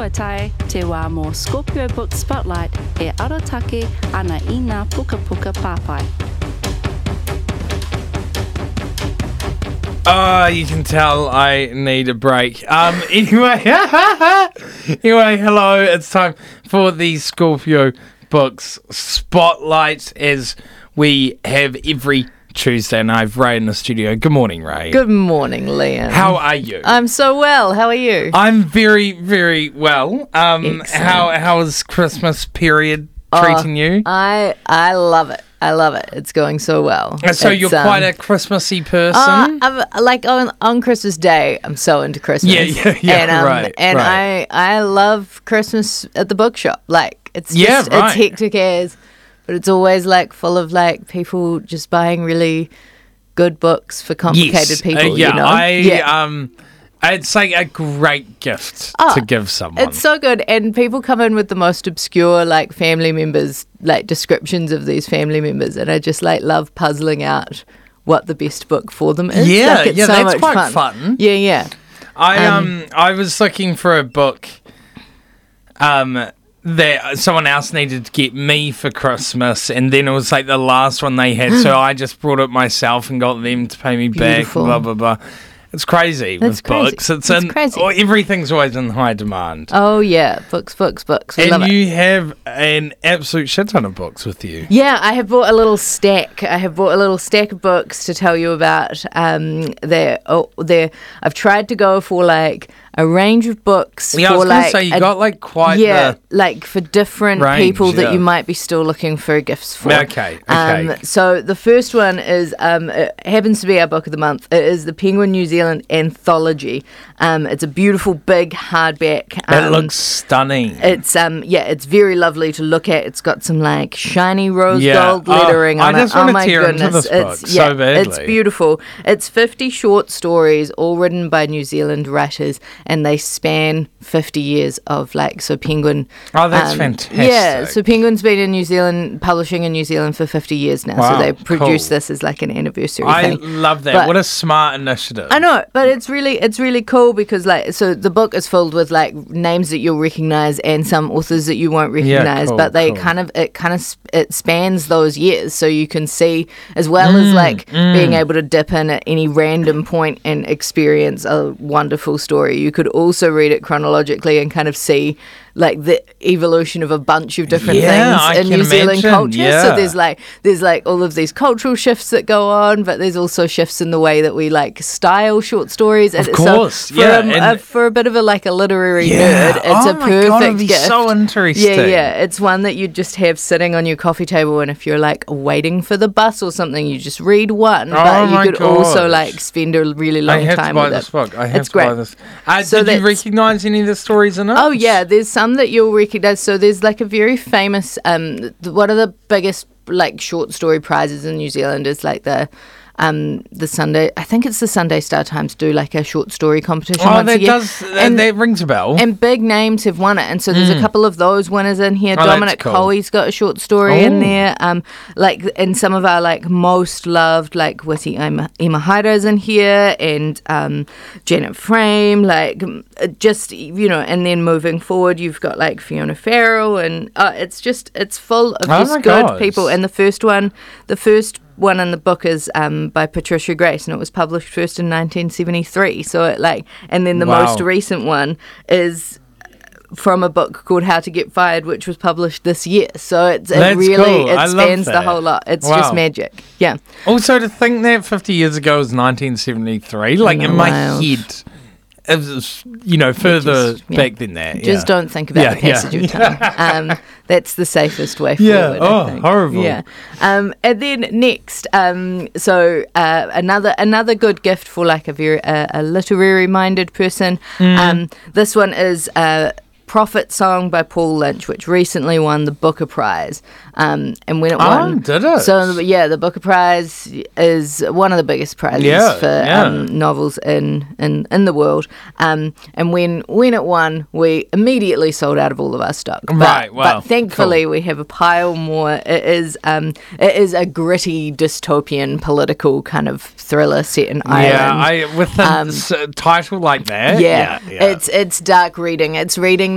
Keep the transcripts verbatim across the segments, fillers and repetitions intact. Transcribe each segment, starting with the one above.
Ua tae, te wā mō Scorpio Book Spotlight e arotake ana i ngā puka puka pāpai. Oh, you can tell I need a break. Um, anyway, anyway, hello. It's time for the Scorpio Books Spotlight, as we have every Tuesday, and I have Ray in the studio. Good morning, Ray. Good morning, Liam. How are you? I'm so well. How are you? I'm very, very well. Um, Excellent. how how is Christmas period treating Oh, you? I I love it. I love it. It's going so well. So It's, you're um, quite a Christmassy person. Uh, I'm, like on on Christmas Day, I'm so into Christmas. Yeah, yeah, yeah, And, um, right, And right. I I love Christmas at the bookshop. Like it's just, Yeah, right. it's hectic as, but it's always like full of like people just buying really good books for complicated yes. people. Uh, yeah, you know? I yeah. um, it's like a great gift Oh, to give someone. It's so good, and people come in with the most obscure like family members, like descriptions of these family members, and I just like love puzzling out what the best book for them is. Yeah, like, it's yeah, so that's much quite fun. fun. Yeah, yeah. I um, Um, I was looking for a book um that someone else needed to get me for Christmas, and then it was like the last one they had, so I just brought it myself and got them to pay me Beautiful. back. Blah blah blah. It's crazy That's with crazy. books. It's That's in, crazy. oh, everything's always in high demand. Oh yeah, books, books, books. We love and it. you have an absolute shit ton of books with you. Yeah, I have bought a little stack. I have bought a little stack of books to tell you about. Um, they're, oh, they're, I've tried to go for like a range of books. Yeah, for I was going to like say, you a- got like quite yeah, the... like for different range, people that yeah. you might be still looking for gifts for. Okay, okay. Um, so the first one is, um, it happens to be our book of the month. It is the Penguin New Zealand Anthology. Um, it's a beautiful big hardback. Um, It looks stunning. It's um yeah, it's very lovely to look at. It's got some like shiny rose Yeah. gold Oh, lettering I on just it. wanna Oh my tear into goodness, this book it's so yeah, badly. it's beautiful. It's fifty short stories, all written by New Zealand writers, and they span fifty years of like so Penguin. Oh, that's um, fantastic. Yeah, so Penguin's been in New Zealand, publishing in New Zealand for fifty years now. Wow, so they produce cool. this as like an anniversary I thing. love that. But- What a smart initiative. I know, but it's really it's really cool because like so the book is filled with like names that you'll recognize and some authors that you won't recognize, cool, but they cool. kind of it kind of sp- it spans those years, so you can see as well as Mm, like being able to dip in at any random point and experience a wonderful story. You could also read it chronologically and kind of see like the evolution of a bunch of different Yeah, I things in can New Zealand imagine, culture. yeah. So there's like there's like all of these cultural shifts that go on, but there's also shifts in the way that we like style short stories. Of And course, so for yeah, a, and- a, for a bit of a like a literary Yeah. nerd, it's Oh a my perfect God, it'd be gift. so interesting. Yeah, yeah. It's one that you just have sitting on your coffee table, and if you're like waiting for the bus or something, you just read one. Oh but you my could also gosh. like spend a really I long have time to buy with this it. book. I have It's to buy great. this. Uh, So did you that's- recognise any of the stories in it? Oh yeah, there's some that you'll recognize. So there's like a very famous, um, th- one of the biggest like short story prizes in New Zealand is like the, um, the Sunday. I think it's the Sunday Star Times do like a short story competition. Oh, once a that year. does. That, And- that rings a bell. And big names have won it, and so there's a couple of those winners in here. Mm. Oh, that's Dominic cool. Coey's got a short story Oh. in there. Um, like and some of our like most loved like witty Emma, Emma Haida's in here, and um, Janet Frame. Like m- uh, just you know, and then moving forward, you've got like Fiona Farrell, and uh, it's just it's full of Oh just my good gosh. people. And the first one, the first. one in the book is um, by Patricia Grace, and it was published first in nineteen seventy-three. So it like, and then the Wow. most recent one is from a book called How to Get Fired, which was published this year. So it's it That's really cool. it I love spans the that. whole lot. It's Wow. just magic. Yeah. Also, to think that fifty years ago was nineteen seventy-three, like know, in my wild. head, it was, you know, further just- yeah. back than that. Just yeah. don't think about Yeah, the passage yeah. of time. Um, that's the safest way Yeah. forward. Oh, I think. horrible. Yeah. Um, and then next, um, so uh, another another good gift for like a very uh, a literary minded person. Mm. Um, this one is. Uh, Prophet Song by Paul Lynch, which recently won the Booker Prize. Um, and when it Oh, won, did it? So yeah, the Booker Prize is one of the biggest prizes Yeah, for yeah. um, novels in, in, in the world. Um, and when when it won, we immediately sold out of all of our stock. But, Right, wow, But thankfully, cool. we have a pile more. It is um, it is a gritty dystopian political kind of thriller set in Ireland. Yeah, I with a Um, s- title like that. Yeah, yeah, yeah. it's it's dark reading. It's reading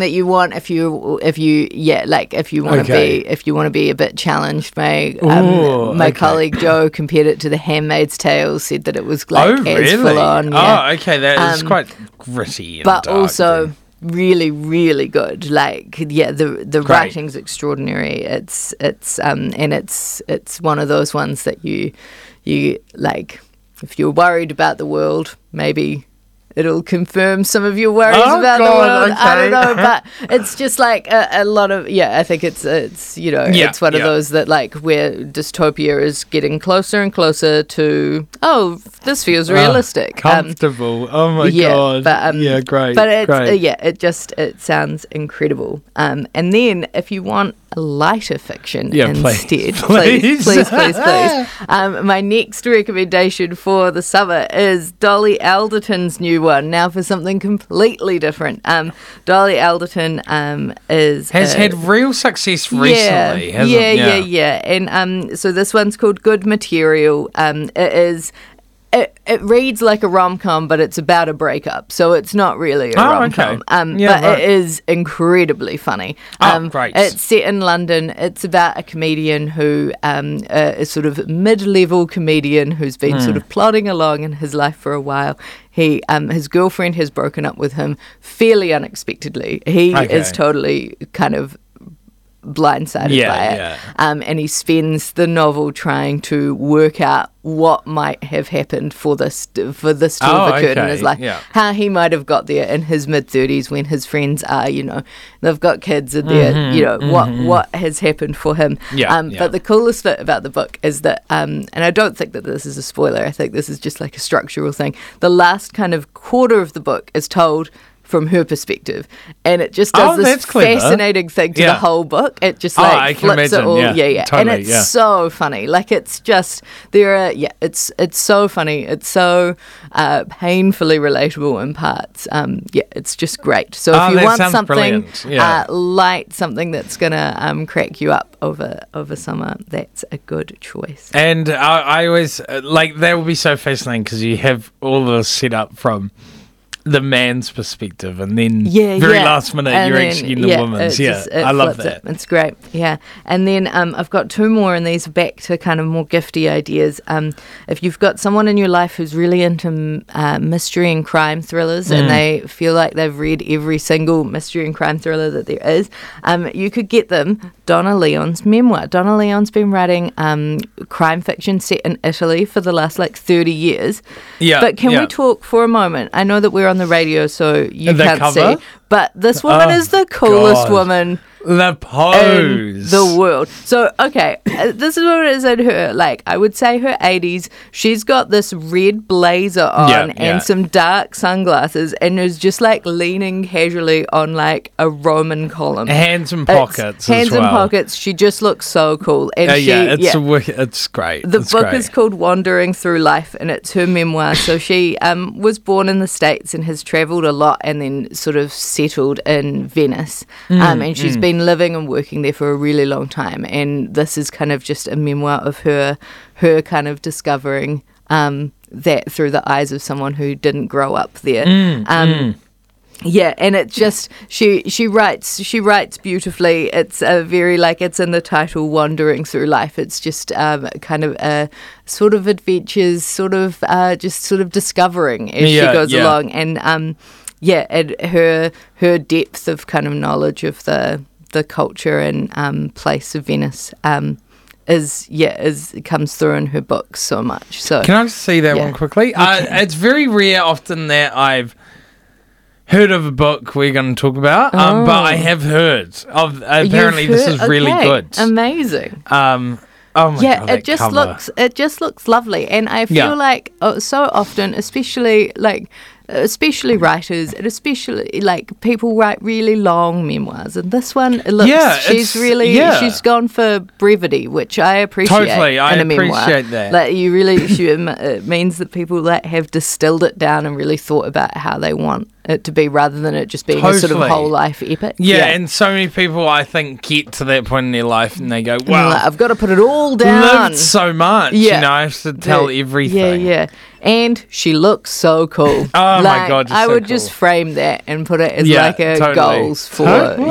that you want if you if you yeah like if you want to Okay. be if you want to be a bit challenged. My um, Ooh, my okay. colleague Joe compared it to The Handmaid's Tale. Said that it was like oh, as really? full on. Yeah. Oh, okay. That is Um, quite gritty. And but dark also then. really really good. Like yeah, the the Great. writing's extraordinary. It's it's um and it's it's one of those ones that you you like if you're worried about the world, maybe it'll confirm some of your worries Oh, about the God, world. I don't okay. know, but it's just like a, a lot of yeah. I think it's it's you know Yeah, it's one of yeah. those that like where dystopia is getting closer and closer to oh this feels realistic. Oh, Um, comfortable. oh my yeah, god. but, um, yeah, great. But it's great. uh, yeah, it just it sounds incredible. Um, and then if you want a lighter fiction Yeah, please, instead, please. please, please, please, please. Um, my next recommendation for the summer is Dolly Alderton's new one. Now for something completely different. Um, Dolly Alderton um, is Has uh, had real success recently, yeah, hasn't yeah, it? yeah, yeah. And um, so this one's called Good Material. Um, it is. It, it reads like a rom-com, but it's about a breakup, so it's not really a Oh, rom-com. okay. Um, Yeah, but right. it is incredibly funny. Oh, Um, great. It's set in London. It's about a comedian who um, uh, is sort of mid-level comedian who's been Hmm. sort of plodding along in his life for a while. He, um, his girlfriend has broken up with him fairly unexpectedly. He Okay. is totally kind of blindsided Yeah, by it. yeah. Um, and he spends the novel trying to work out what might have happened for this for this to Oh, have occurred in okay, his life. yeah. How he might have got there in his mid thirties when his friends are, you know, they've got kids and they're, you know, what what has happened for him. Mm-hmm, Yeah, um, yeah. But the coolest bit about the book is that, um, and I don't think that this is a spoiler. I think this is just like a structural thing. The last kind of quarter of the book is told from her perspective, and it just does Oh, this that's clever. fascinating thing to Yeah. the whole book. It just Oh, like I can flips it imagine, all, yeah, yeah, yeah, totally, and it's yeah. so funny. Like it's just there are, yeah, it's it's so funny. It's so uh, painfully relatable in parts. Um, yeah, it's just great. So if Oh, you that want sounds something brilliant, yeah. uh, light, something that's gonna um, crack you up over over summer, that's a good choice. And I, I always uh, like that would be so fascinating because you have all the setup from the man's perspective, and then Yeah, very yeah. last minute And you're then, actually in the yeah, woman's. it Yeah, just- it I love flips that. it. It's great. Yeah, and then um, I've got two more, and these are back to kind of more gifty ideas. Um, if you've got someone in your life who's really into uh, mystery and crime thrillers, Mm. and they feel like they've read every single mystery and crime thriller that there is, um, you could get them Donna Leon's memoir. Donna Leon's been writing um, crime fiction set in Italy for the last like thirty years. Yeah, But can yeah. we talk for a moment? I know that we're on the radio, so you The can't cover? see. But this woman Oh, is the coolest God. woman The in pose. the world. So, okay, uh, this is what it is in her, like, I would say her eighties. She's got this red blazer on Yeah, and yeah. some dark sunglasses and is just, like, leaning casually on, like, a Roman column. Hands and It's- pockets Hands as well. and pockets. She just looks so cool. And Uh, she, yeah, it's yeah. A wick- it's great. The it's book great. is called Wandering Through Life, and it's her memoir. So she um, was born in the States and has travelled a lot and then sort of settled in Venice. Mm, um, and she's been living and working there for a really long time. And this is kind of just a memoir of her, her kind of discovering um, that through the eyes of someone who didn't grow up there. Mm, um, Yeah, and it just she she writes she writes beautifully. It's a very like it's in the title, Wandering Through Life. It's just um, kind of a sort of adventures, sort of uh, just sort of discovering as Yeah, she goes yeah. along, and um, yeah, and her her depth of kind of knowledge of the the culture and um, place of Venice um, is yeah is comes through in her books so much. So Can I just see that Yeah. one quickly? You Uh, can. it's very rare often that I've heard of a book we're going to talk about, um, but I have heard of. Apparently, You've this heard- is really okay, good. amazing. Um, oh my yeah, god, that it just cover. looks it just looks lovely, and I feel Yeah. like oh, so often, especially like especially writers, and especially like people write really long memoirs, and this one it looks Yeah, she's it's- really yeah. she's gone for brevity, which I appreciate. Totally, I in a memoir. appreciate that. Like you really, she, it means that people that have distilled it down and really thought about how they want it to be, rather than it just being a sort of Totally. whole life epic. Yeah, and so many people, I think, get to that point in their life and they go, And you're wow, like, I've got to put it all down. lived so much. Yeah. You know, I have to tell The- everything. Yeah, yeah. And she looks so cool. Oh, my Like, God, you're I so would cool. just frame that and put it as Yeah, like a totally. goals for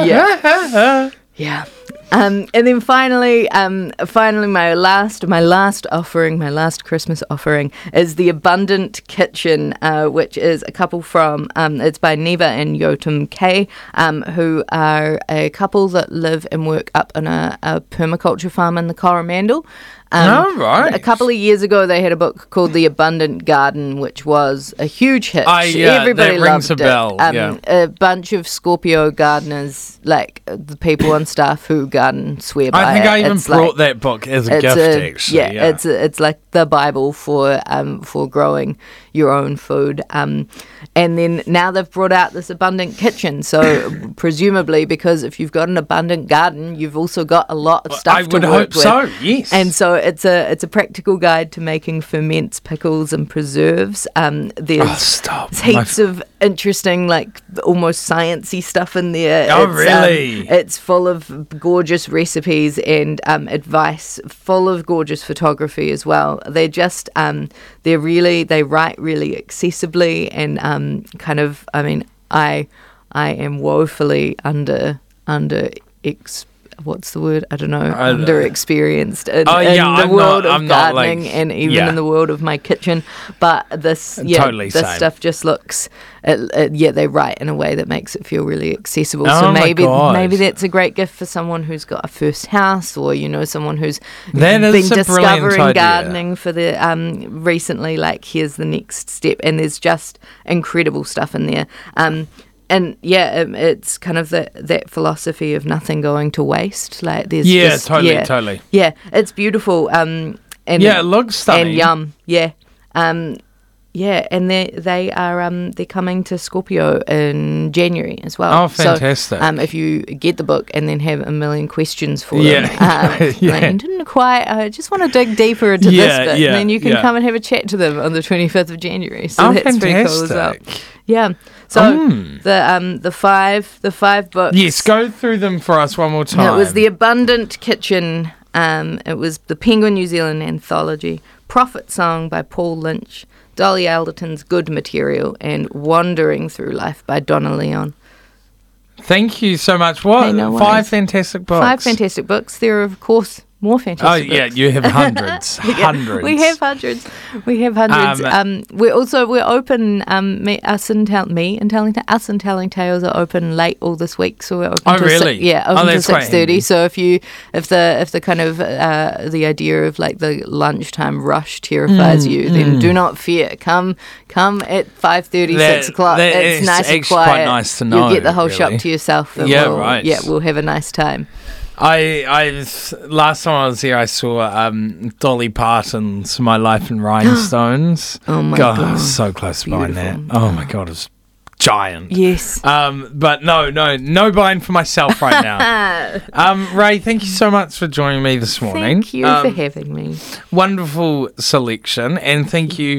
yeah. Yeah. Um, and then finally, um, finally, my last, my last offering, my last Christmas offering is the Abundant Kitchen, uh, which is a couple from, um, it's by Neva and Yotam Kay, um, who are a couple that live and work up on a, a permaculture farm in the Coromandel. Um, Oh, right. A couple of years ago, they had a book called The Abundant Garden, which was a huge hit. I- yeah, Everybody that rings loved a bell, it. Um, yeah. A bunch of Scorpio gardeners, like uh, the people on staff who garden, swear by I think it. I even It's brought like, that book as a it's gift, a, actually. yeah, Yeah, it's a, it's like the Bible for um for growing your own food. Um, and then now they've brought out this Abundant Kitchen. So presumably, because if you've got an abundant garden, you've also got a lot of stuff I to would work hope with. so, yes. And so it's a it's a practical guide to making ferments, pickles, and preserves. Um, there's Oh, stop. there's heaps of interesting, like almost sciencey stuff in there. Oh, It's, um, really? it's full of gorgeous recipes and um, advice, full of gorgeous photography as well. They're just um, they're really they write really accessibly and um, kind of. I mean, I I am woefully under under ex. What's the word? I don't know. I don't- under experienced in, Oh, in yeah, the I'm world not- of I'm not, like- gardening and even yeah. in the world of my kitchen. But this, yeah, Totally this same. stuff just looks. It, it, yeah, they write in a way that makes it feel really accessible. Oh so my maybe God. maybe that's a great gift for someone who's got a first house, or you know, someone who's That been is a brilliant discovering idea. gardening for the um recently. Like, here's the next step, and there's just incredible stuff in there. Um, And yeah, um, it's kind of that that philosophy of nothing going to waste. Like there's Yeah, just, totally, yeah, totally. Yeah, it's beautiful. Um, and Yeah, it looks stunning. and yum. Yeah, um, yeah, and they they are um they're coming to Scorpio in January as well. Oh, fantastic. So, um, if you get the book and then have a million questions for Yeah. them, um, Yeah. like, you didn't quite. I just want to dig deeper into Yeah, this bit, yeah, and then you can yeah. come and have a chat to them on the twenty-fifth of January. So Oh, that's pretty cool as well. fantastic. Yeah. So Mm. the um the five the five books. Yes, go through them for us one more time. It was the Abundant Kitchen. Um, it was the Penguin New Zealand Anthology, Prophet Song by Paul Lynch, Dolly Alderton's Good Material, and Wandering Through Life by Donna Leon. Thank you so much. What? Hey, no Five worries. fantastic books. Five fantastic books. There are, of course, more Oh, fantastic yeah, books. you have hundreds. Yeah, hundreds. We have hundreds. We have hundreds. Um, Um, we're also we're open. Um, me, us and tell me and telling us and telling tales are open late all this week. So we're open. Oh, till really? Six, yeah, Oh, open till that's quite six thirty. handy. So if you if the if the kind of uh, the idea of like the lunchtime rush terrifies Mm, you, then do not fear. Come come at five thirty, That- six o'clock. that It's is nice and actually quite quiet. nice to know, You'll get the whole really. shop to yourself. and Yeah, we'll, right. Yeah, we'll have a nice time. I, I, last time I was here, I saw um, Dolly Parton's "My Life in Rhinestones." Oh my God, I God. was so close behind that. Beautiful. Oh my God, it was giant. Yes. Um, but no, no, no buying for myself right now. um, Ray, thank you so much for joining me this morning. Thank you um, for having me. Wonderful selection, and thank you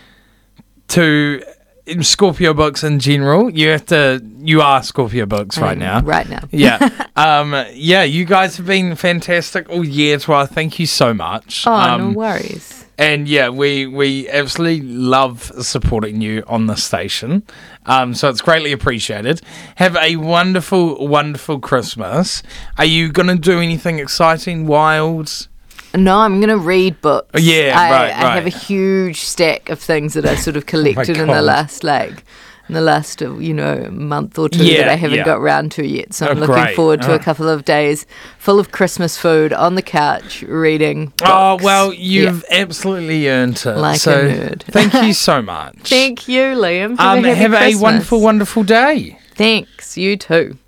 to Scorpio Books in general. You have to, you are Scorpio Books right Um, now. Right now. Yeah. um, yeah, you guys have been fantastic all year as well. Thank you so much. Oh, um, no worries. And yeah, we, we absolutely love supporting you on the station. Um, so it's greatly appreciated. Have a wonderful, wonderful Christmas. Are you going to do anything exciting, wild? No, I'm going to read books. Oh, yeah, I, right, I have a right. huge stack of things that I sort of collected in the God. last, like, in the last, uh, you know, month or two Yeah, that I haven't yeah. got round to yet. So I'm Oh, looking great. forward to Oh. a couple of days full of Christmas food on the couch, reading books. Oh, well, Yeah. you've absolutely earned it. Like a so nerd. Thank you so much. Thank you, Liam. Have um, a happy have a Christmas. wonderful, wonderful day. Thanks. You too.